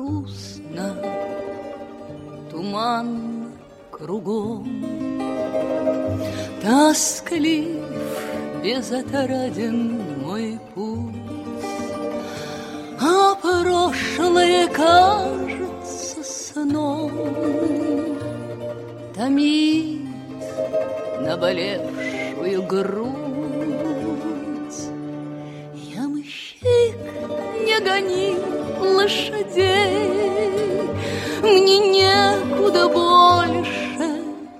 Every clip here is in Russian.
грустно, туман кругом, тосклив, безотраден мой путь, а прошлое кажется сном, томит наболевшую грудь. Ямщик, не гони лошадей, мне некуда больше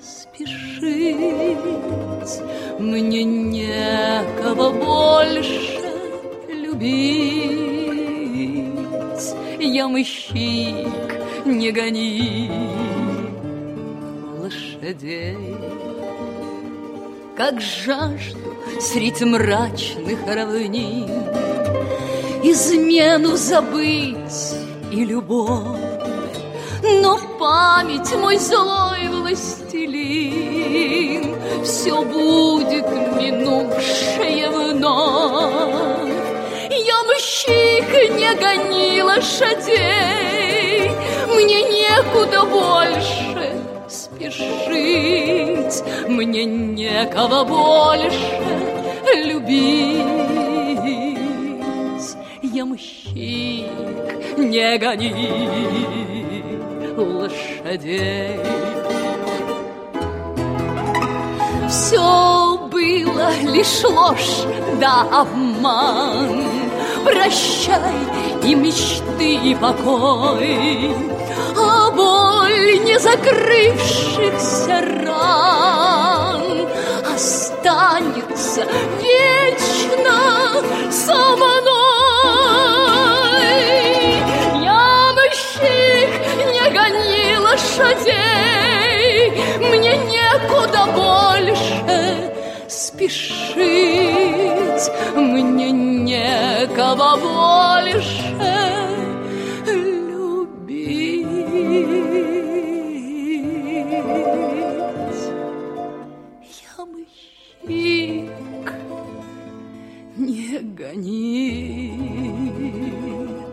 спешить, мне некого больше любить. Ямщик, не гони лошадей. Как жажду средь мрачных равнин измену забыть и любовь, но память мой злой властелин все будет минувшее вновь. Ямщик, не гони лошадей, мне некуда больше спешить, мне некого больше любить. Ямщик, не гони лошадей. Все было лишь ложь да обман, прощай и мечты, и покой, а боль не закрывшихся ран останется вечно со мной. Ямщик, не гони лошадей, мне некуда больше спешить, мне некого больше любить. Ямщик, не гони